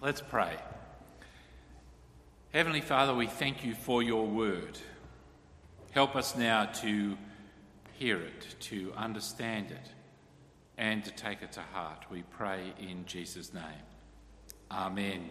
Let's pray. Heavenly Father, we thank you for your word. Help us now to hear it, to understand it, and to take it to heart. We pray in Jesus' name. Amen.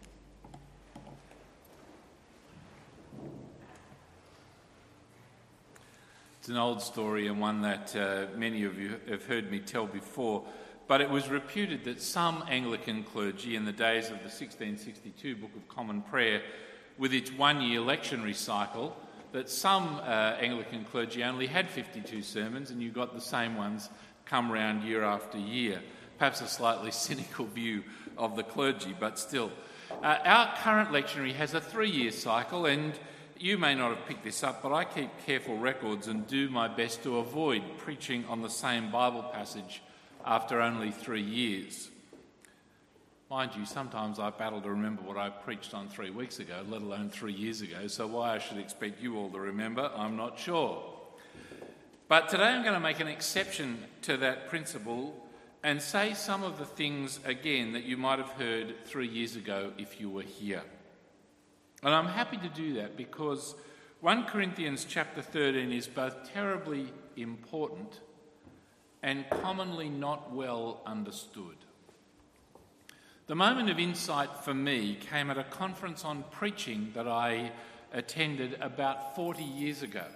It's an old story and one that many of you have heard me tell before, but it was reputed that some Anglican clergy in the days of the 1662 Book of Common Prayer, with its one-year lectionary cycle, that some Anglican clergy only had 52 sermons and you got the same ones come round year after year. Perhaps a slightly cynical view of the clergy, but still. Our current lectionary has a 3-year cycle, and you may not have picked this up, but I keep careful records and do my best to avoid preaching on the same Bible passage after only 3 years. Mind you, sometimes I battle to remember what I preached on 3 weeks ago, let alone 3 years ago, so why I should expect you all to remember, I'm not sure. But today I'm going to make an exception to that principle and say some of the things again that you might have heard 3 years ago if you were here. And I'm happy to do that because 1 Corinthians chapter 13 is both terribly important and commonly not well understood. The moment of insight for me came at a conference on preaching that I attended about 40 years ago,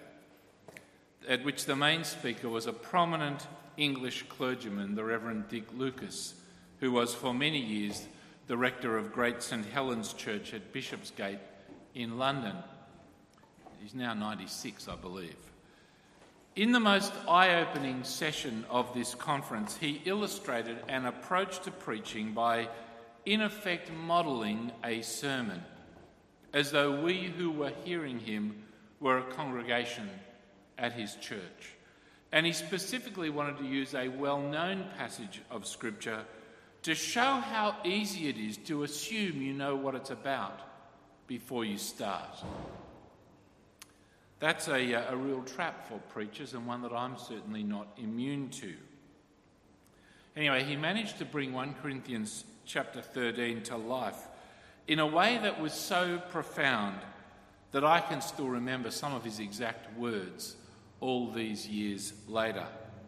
at which the main speaker was a prominent English clergyman, the Reverend Dick Lucas, who was for many years the rector of Great St Helens Church at Bishopsgate in London. He's now 96, I believe. In the most eye-opening session of this conference, he illustrated an approach to preaching by, in effect, modelling a sermon, as though we who were hearing him were a congregation at his church. And he specifically wanted to use a well-known passage of Scripture to show how easy it is to assume you know what it's about before you start. That's a real trap for preachers, and one that I'm certainly not immune to. Anyway, he managed to bring 1 Corinthians chapter 13 to life in a way that was so profound that I can still remember some of his exact words all these years later.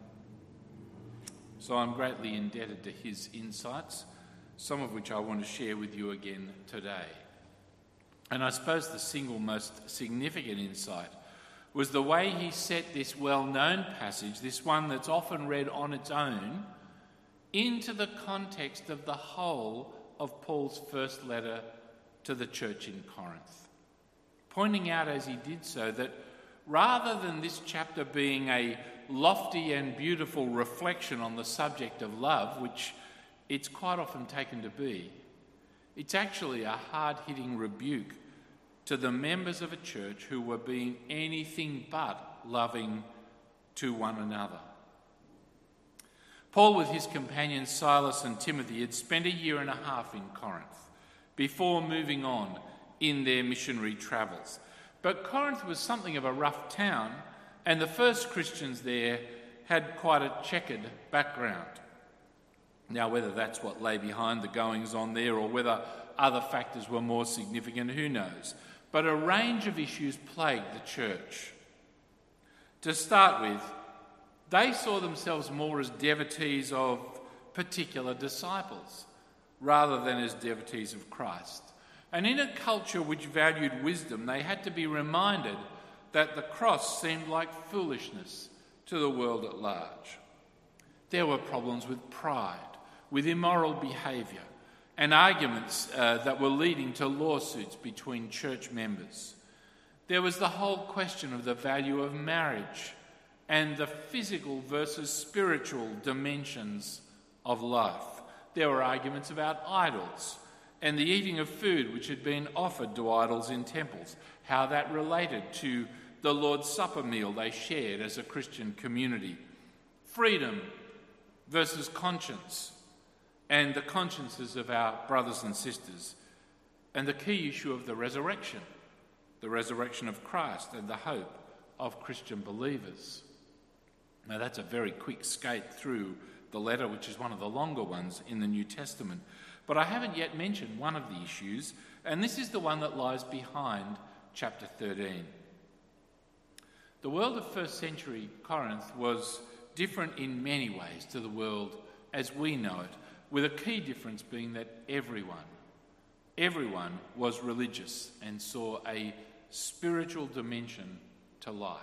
So I'm greatly indebted to his insights, some of which I want to share with you again today. And I suppose the single most significant insight was the way he set this well-known passage, this one that's often read on its own, into the context of the whole of Paul's first letter to the church in Corinth, pointing out as he did so that rather than this chapter being a lofty and beautiful reflection on the subject of love, which it's quite often taken to be, it's actually a hard-hitting rebuke to the members of a church who were being anything but loving to one another. Paul, with his companions Silas and Timothy, had spent 1.5 years in Corinth before moving on in their missionary travels. But Corinth was something of a rough town, and the first Christians there had quite a checkered background. Now, whether that's what lay behind the goings-on there or whether other factors were more significant, who knows? But a range of issues plagued the church. To start with, they saw themselves more as devotees of particular disciples rather than as devotees of Christ. And in a culture which valued wisdom, they had to be reminded that the cross seemed like foolishness to the world at large. There were problems with pride, with immoral behaviour, and arguments that were leading to lawsuits between church members. There was the whole question of the value of marriage and the physical versus spiritual dimensions of life. There were arguments about idols and the eating of food which had been offered to idols in temples, how that related to the Lord's Supper meal they shared as a Christian community. Freedom versus conscience, and the consciences of our brothers and sisters, and the key issue of the resurrection of Christ and the hope of Christian believers. Now that's a very quick skate through the letter, which is one of the longer ones in the New Testament. But I haven't yet mentioned one of the issues, and this is the one that lies behind chapter 13. The world of first century Corinth was different in many ways to the world as we know it, with a key difference being that everyone was religious and saw a spiritual dimension to life.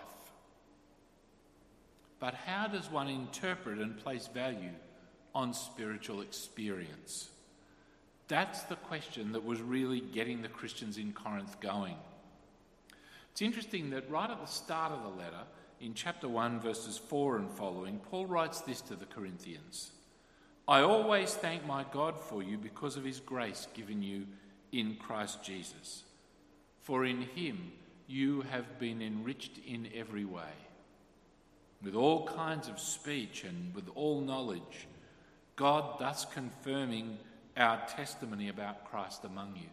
But how does one interpret and place value on spiritual experience? That's the question that was really getting the Christians in Corinth going. It's interesting that right at the start of the letter, in chapter 1, verses 4 and following, Paul writes this to the Corinthians: I always thank my God for you because of his grace given you in Christ Jesus. For in him you have been enriched in every way, with all kinds of speech and with all knowledge, God thus confirming our testimony about Christ among you.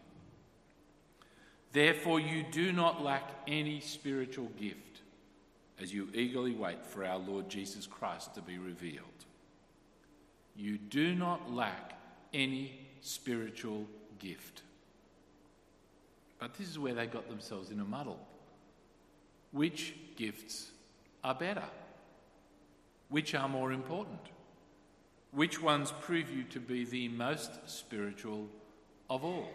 Therefore you do not lack any spiritual gift as you eagerly wait for our Lord Jesus Christ to be revealed. You do not lack any spiritual gift. But this is where they got themselves in a muddle. Which gifts are better? Which are more important? Which ones prove you to be the most spiritual of all?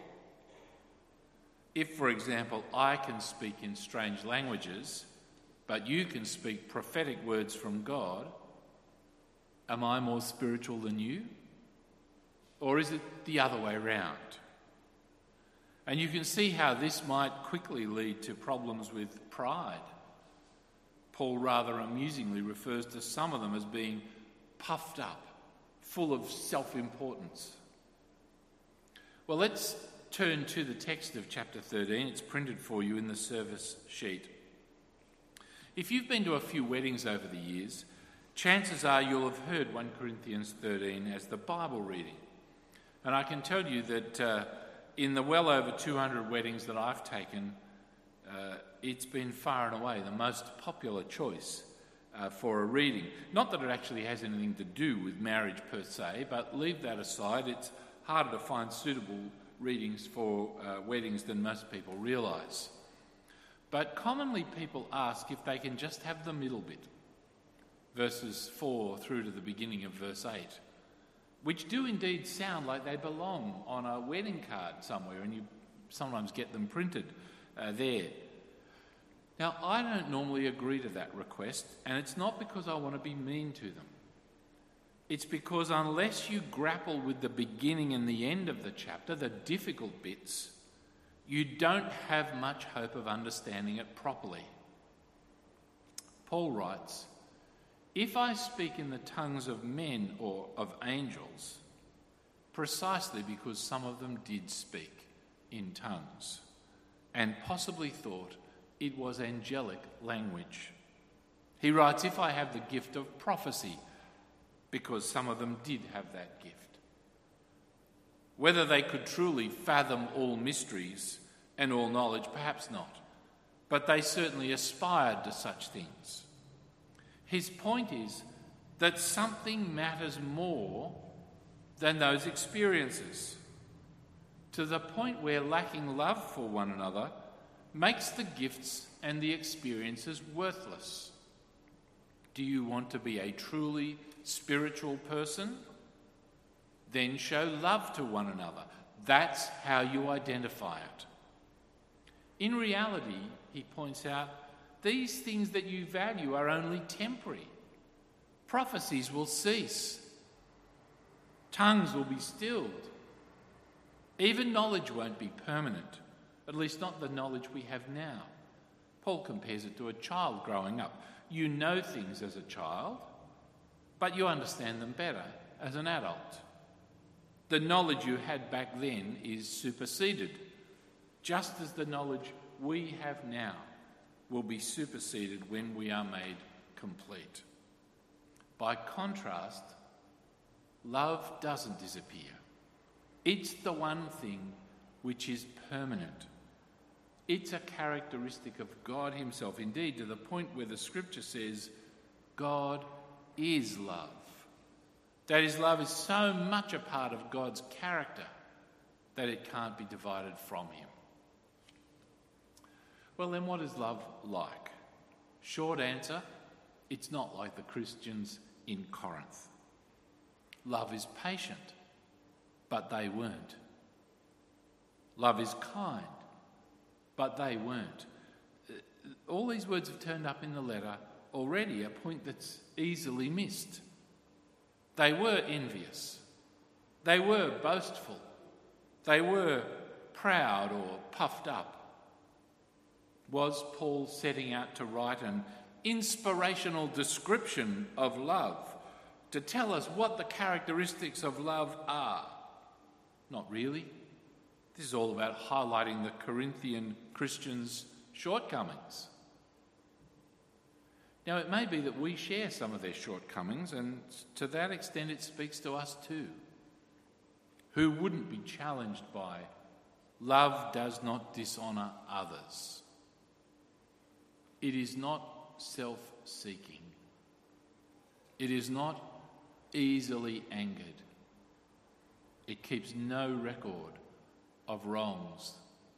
If, for example, I can speak in strange languages, but you can speak prophetic words from God, am I more spiritual than you? Or is it the other way around? And you can see how this might quickly lead to problems with pride. Paul rather amusingly refers to some of them as being puffed up, full of self-importance. Well, let's turn to the text of chapter 13. It's printed for you in the service sheet. If you've been to a few weddings over the years, chances are you'll have heard 1 Corinthians 13 as the Bible reading. And I can tell you that in the well over 200 weddings that I've taken, it's been far and away the most popular choice for a reading. Not that it actually has anything to do with marriage per se, but leave that aside. It's harder to find suitable readings for weddings than most people realise. But commonly people ask if they can just have the middle bit, verses 4 through to the beginning of verse 8, which do indeed sound like they belong on a wedding card somewhere, and you sometimes get them printed there. Now, I don't normally agree to that request, and it's not because I want to be mean to them. It's because unless you grapple with the beginning and the end of the chapter, the difficult bits, you don't have much hope of understanding it properly. Paul writes, if I speak in the tongues of men or of angels, precisely because some of them did speak in tongues and possibly thought it was angelic language. He writes, if I have the gift of prophecy, because some of them did have that gift. Whether they could truly fathom all mysteries and all knowledge, perhaps not, but they certainly aspired to such things. His point is that something matters more than those experiences, to the point where lacking love for one another makes the gifts and the experiences worthless. Do you want to be a truly spiritual person? Then show love to one another. That's how you identify it. In reality, he points out, these things that you value are only temporary. Prophecies will cease. Tongues will be stilled. Even knowledge won't be permanent, at least not the knowledge we have now. Paul compares it to a child growing up. You know things as a child, but you understand them better as an adult. The knowledge you had back then is superseded, just as the knowledge we have now will be superseded when we are made complete. By contrast, love doesn't disappear. It's the one thing which is permanent. It's a characteristic of God himself, indeed, to the point where the scripture says, God is love. That is, love is so much a part of God's character that it can't be divided from him. Well, then what is love like? Short answer, it's not like the Christians in Corinth. Love is patient, but they weren't. Love is kind, but they weren't. All these words have turned up in the letter already, a point that's easily missed. They were envious. They were boastful. They were proud or puffed up. Was Paul setting out to write an inspirational description of love, to tell us what the characteristics of love are? Not really. This is all about highlighting the Corinthian Christians' shortcomings. Now, it may be that we share some of their shortcomings, and to that extent it speaks to us too. Who wouldn't be challenged by love does not dishonour others? It is not self-seeking. It is not easily angered. It keeps no record of wrongs.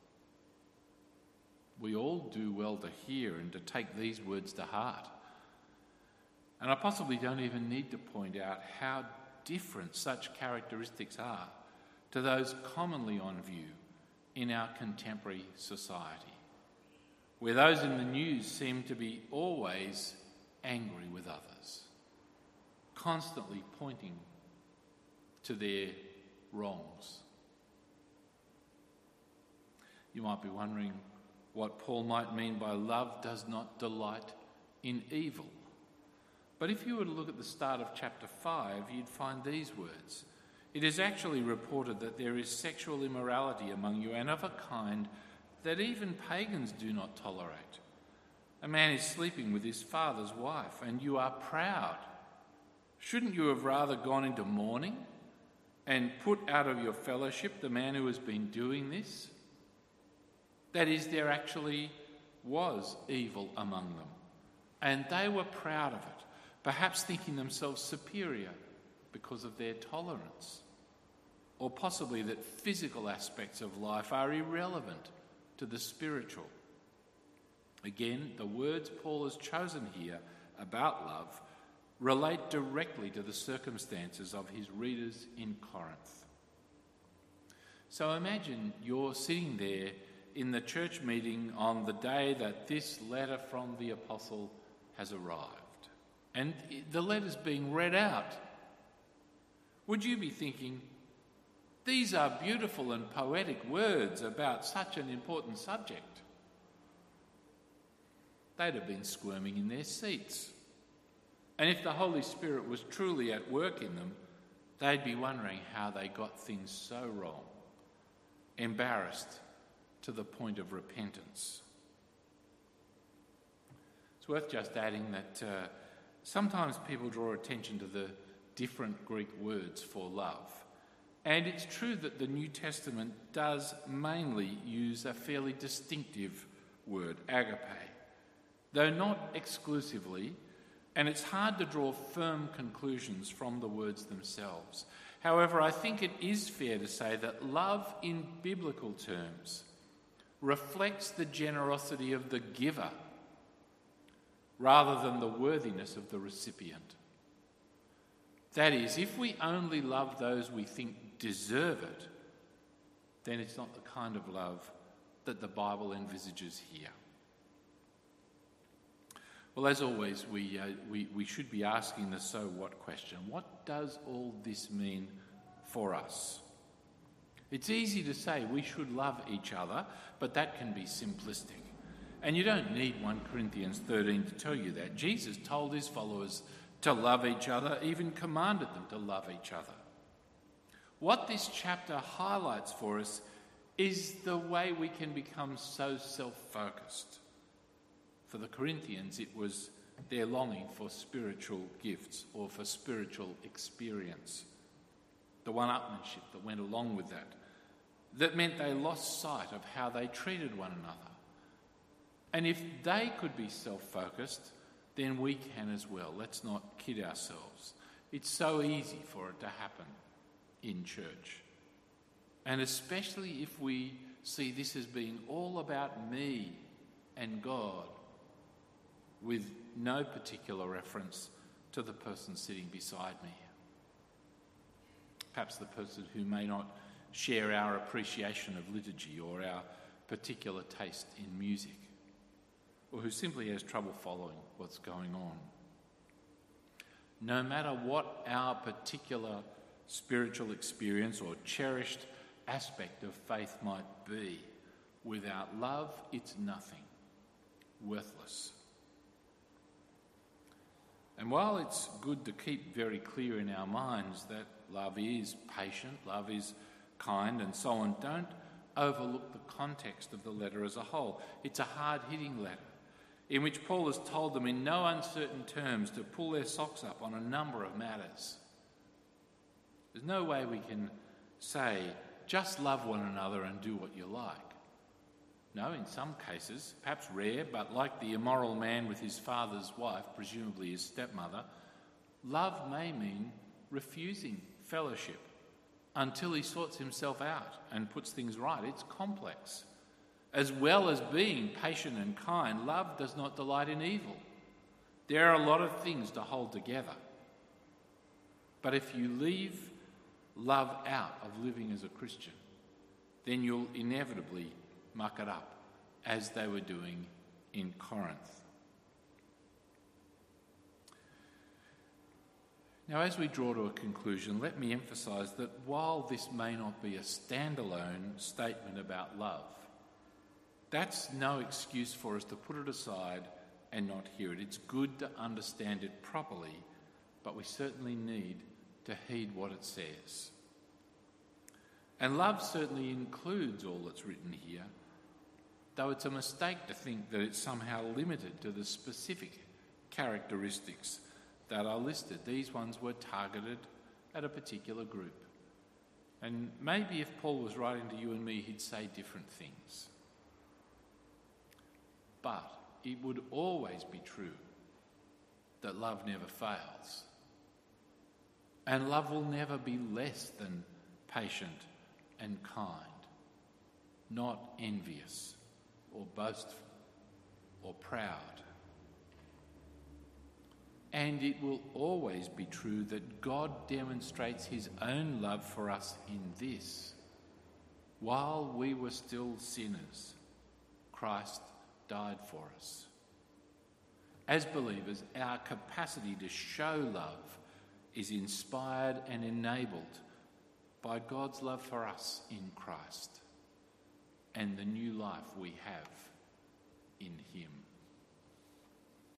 We all do well to hear and to take these words to heart. And I possibly don't even need to point out how different such characteristics are to those commonly on view in our contemporary society, where those in the news seem to be always angry with others, constantly pointing to their wrongs. You might be wondering what Paul might mean by love does not delight in evil. But if you were to look at the start of chapter 5, you'd find these words. It is actually reported that there is sexual immorality among you, and of a kind that even pagans do not tolerate. A man is sleeping with his father's wife, and you are proud. Shouldn't you have rather gone into mourning and put out of your fellowship the man who has been doing this? That is, there actually was evil among them, and they were proud of it, perhaps thinking themselves superior because of their tolerance, or possibly that physical aspects of life are irrelevant to the spiritual. Again, the words Paul has chosen here about love relate directly to the circumstances of his readers in Corinth. So imagine you're sitting there in the church meeting on the day that this letter from the apostle has arrived, and the letter's being read out. Would you be thinking, these are beautiful and poetic words about such an important subject? They'd have been squirming in their seats. And if the Holy Spirit was truly at work in them, they'd be wondering how they got things so wrong, embarrassed to the point of repentance. It's worth just adding that sometimes people draw attention to the different Greek words for love. And it's true that the New Testament does mainly use a fairly distinctive word, agape, though not exclusively, and it's hard to draw firm conclusions from the words themselves. However, I think it is fair to say that love in biblical terms reflects the generosity of the giver rather than the worthiness of the recipient. That is, if we only love those we think deserve it, then it's not the kind of love that the Bible envisages here. Well, as always, we should be asking the so what question. What does all this mean for us? It's easy to say we should love each other, but that can be simplistic. And you don't need 1 Corinthians 13 to tell you that. Jesus told his followers to love each other, even commanded them to love each other. What this chapter highlights for us is the way we can become so self-focused. For the Corinthians, it was their longing for spiritual gifts or for spiritual experience, the one-upmanship that went along with that meant they lost sight of how they treated one another. And if they could be self-focused, then we can as well. Let's not kid ourselves. It's so easy for it to happen in church. And especially if we see this as being all about me and God, with no particular reference to the person sitting beside me. Perhaps the person who may not share our appreciation of liturgy or our particular taste in music, or who simply has trouble following what's going on. No matter what our particular spiritual experience or cherished aspect of faith might be, without love, it's nothing, worthless. And while it's good to keep very clear in our minds that love is patient, love is kind and so on, don't overlook the context of the letter as a whole. It's a hard-hitting letter in which Paul has told them in no uncertain terms to pull their socks up on a number of matters. There's no way we can say, just love one another and do what you like. No, in some cases, perhaps rare, but like the immoral man with his father's wife, presumably his stepmother, love may mean refusing fellowship until he sorts himself out and puts things right. It's complex. As well as being patient and kind, love does not delight in evil. There are a lot of things to hold together. But if you leave love out of living as a Christian, then you'll inevitably muck it up, as they were doing in Corinth. Now, as we draw to a conclusion, let me emphasise that while this may not be a standalone statement about love, that's no excuse for us to put it aside and not hear it. It's good to understand it properly, but we certainly need to heed what it says. And love certainly includes all that's written here, though it's a mistake to think that it's somehow limited to the specific characteristics that are listed. These ones were targeted at a particular group. And maybe if Paul was writing to you and me, he'd say different things. But it would always be true that love never fails. And love will never be less than patient and kind, not envious or boastful or proud. And it will always be true that God demonstrates his own love for us in this: while we were still sinners, Christ died for us. As believers, our capacity to show love is inspired and enabled by God's love for us in Christ and the new life we have